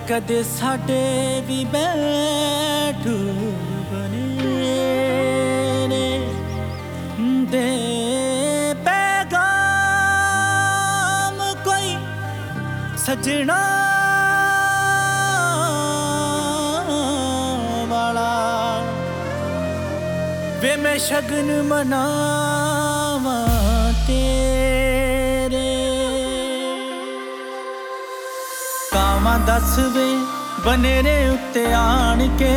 ਕਦੇ ਸਾਡੇ ਵੀ ਬੈਠ ਬਣੇ ਨੇ ਦੇ ਪੈਗਾਮ ਕੋਈ ਸਜਣਾ ਵਾਲਾ ਵੇ ਮੈਂ ਸ਼ਗਨ ਮਨਾਵਾਂ ਤੇਰੇ ਕਾਵਾਂ ਦੱਸ ਵੇ ਬਨੇਰੇ ਉੱਤੇ ਆਣ ਕੇ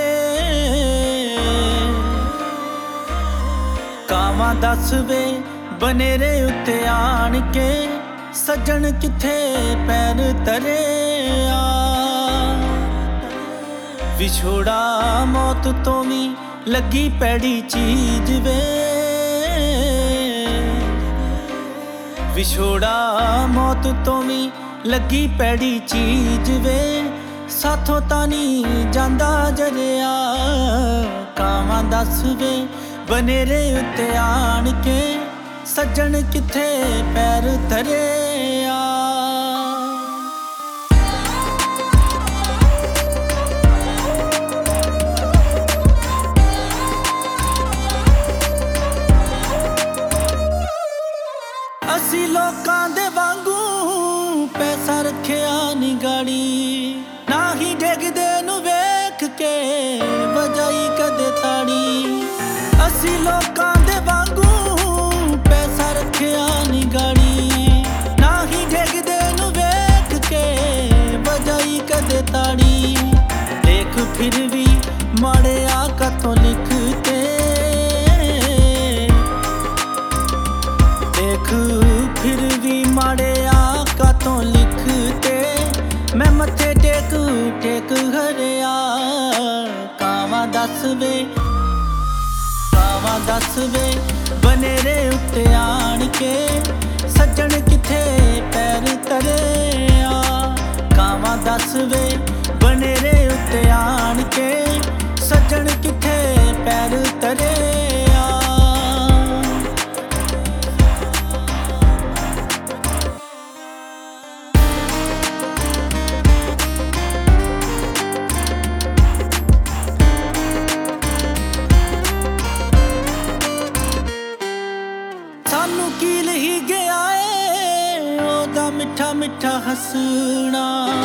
ਕਾਵਾਂ ਦੱਸ ਵੇ ਬਨੇਰੇ ਉੱਤੇ ਆਣ ਕੇ ਸੱਜਣ ਕਿੱਥੇ ਪੈਰ ਧਰਿਆ ਵਿਛੋੜਾ ਮੌਤ ਤੋਂ ਵੀ ਲੱਗੀ ਪੈੜੀ ਚੀਜ਼ ਵੇ ਵਿਛੋੜਾ ਮੌਤ ਤੋਂ ਵੀ ਲੱਗੀ ਪੈੜੀ ਚੀਜ਼ ਵੇ ਸਾਥੋਂ ਤਾਂ ਨਹੀਂ ਜਾਂਦਾ ਜਰਿਆ ਕਾਵਾਂ ਦੱਸ ਵੇ ਬਨੇਰੇ ਉੱਤੇ ਆਣ ਕੇ ਸੱਜਣ ਕਿੱਥੇ ਪੈਰ ਧਰਿਆ ਅਸੀਂ ਲੋਕਾਂ ਦੇ ਵਾਂਗੂ ਪੈਸਾ ਰੱਖਿਆ ਨੀ ਗਾੜੀ ਨਾ ਹੀ ਡਿੱਗਦੇ ਨੂੰ ਵੇਖ ਕੇ ਵਜਾਈ ਕਦੇ ਤਾੜੀ ਅਸੀਂ ਲੋਕਾਂ ਦੇ ਵਾਂਗੂ ਪੈਸਾ ਰੱਖਿਆ ਨੀ ਗਾੜੀ ਨਾ ਹੀ ਡਿੱਗਦੇ ਨੂੰ ਵੇਖ ਕੇ ਵਜਾਈ ਕਦੇ ਤਾੜੀ ਦੇਖ ਫਿਰ ਵੀ ਮਾੜਿਆ ਕਥੋਂ ਲਿਖਤੇ ਦੇਖ ਫਿਰ ਵੀ ਮਾੜਿਆ ਕਾਤੋਂ ਲਿਖਤੇ ਮੈਂ ਮੱਥੇ ਟੇਕ ਟੇਕ ਹਰਿਆ ਕਾਵਾਂ ਦੱਸ ਵੇ ਬਨੇਰੇ ਉੱਤੇ ਆਣ ਕੇ ਸੱਜਣ ਕਿੱਥੇ ਪੈਰ ਧਰਿਆ ਕਾਵਾਂ ਦੱਸ ਵੇ ਬਨੇਰੇ ਉੱਤੇ ਆਣ ਕੇ ਸੱਜਣ ਕਿੱਥੇ ਪੈਰ ਧਰਿਆ ਸਾਨੂੰ ਕੀਲ ਹੀ ਗਿਆ ਏ ਉਹਦਾ ਮਿੱਠਾ ਮਿੱਠਾ ਹੱਸਣਾ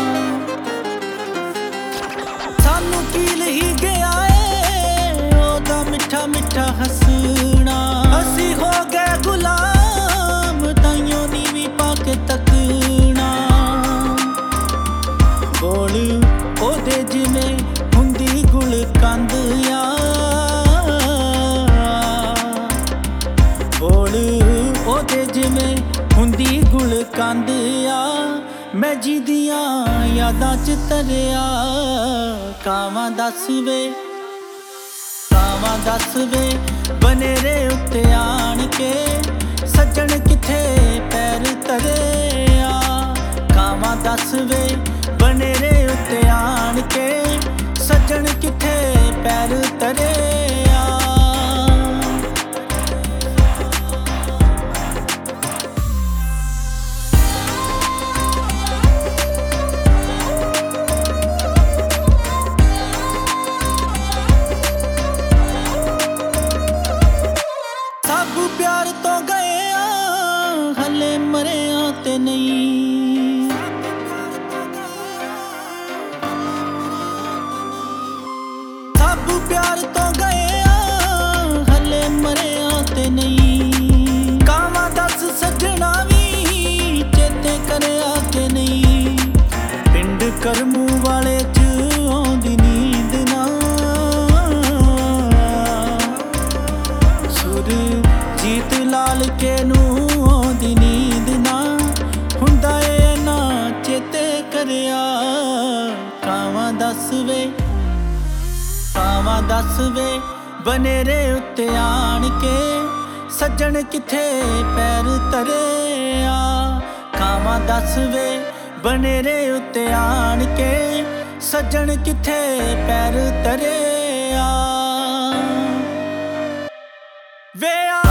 ਸਾਨੂੰ ਕੀਲ ਹੀ ਗਿਆ ਏ ਉਹਦਾ ਮਿੱਠਾ ਮਿੱਠਾ ਹੱਸਣਾ ਅਸੀਂ ਹੋ ਗਏ ਗੁਲਾਮ ਤਾਈਓ ਨੀ ਵੀ ਪਾ ਕੇ ਤੱਕਣਾ ਬੋਲ ਉਹਦੇ ਜਿਵੇਂ ਹੁੰਦੀ ਗੁਲ ਕੰਦ ਆ ਉਹਦੇ ਜਿਵੇਂ ਹੁੰਦੀ ਗੁਲ ਕੰਦ ਆ ਮੈਂ ਜੀਦੀਆਂ ਯਾਦਾਂ ਚ ਤਰਿਆ ਕਾਵਾਂ ਦੱਸ ਵੇ ਬਨੇਰੇ ਉੱਤੇ ਆਣ ਕੇ ਸੱਜਣ ਕਿੱਥੇ ਪੈਰ ਧਰਿਆ ਕਾਵਾਂ ਦੱਸ ਵੇ ਬਨੇਰੇ ਉੱਤੇ ਆਣ ਕੇ ਸੱਜਣ ਕਿੱਥੇ ਪੈਰ ਧਰਿਆ ਪਿਆਰ ਤੋਂ ਗਏ ਆ ਹਲੇ ਮਰਿਆ ਤੇ ਨਹੀਂ ਸਭ ਪਿਆਰ ਤੋਂ ਗਏ ਆ ਹਲੇ ਮਰਿਆ ਤੇ ਨਹੀਂ ਕਾਵਾਂ ਦੱਸ ਸੱਜਣਾ ਵੀ ਚੇਤੇ ਕਰਿਆ ਕਿ ਨਹੀਂ ਪਿੰਡ ਕਰਮੂ ਵਾਲੇ ਚ ਆਉਂਦੀ ਨੀਂਦ ਨਾ ਸੁਰ ਜੀਤ ਲਾਲ ਕੇ ਨੂੰ ਆਉਂਦੀ ਨੀਂਦ ਨਾ ਹੁੰਦਾ ਏ ਨਾ ਚੇਤੇ ਕਰਿਆ ਕਾਵਾਂ ਦੱਸ ਵੇ ਬਨੇਰੇ ਉੱਤੇ ਆਣ ਕੇ ਸੱਜਣ ਕਿੱਥੇ ਪੈਰ ਧਰਿਆ ਕਾਵਾਂ ਦੱਸ ਵੇ ਬਨੇਰੇ ਉੱਤੇ ਆਣ ਕੇ ਸੱਜਣ ਕਿੱਥੇ ਪੈਰ ਧਰਿਆ ਵੇ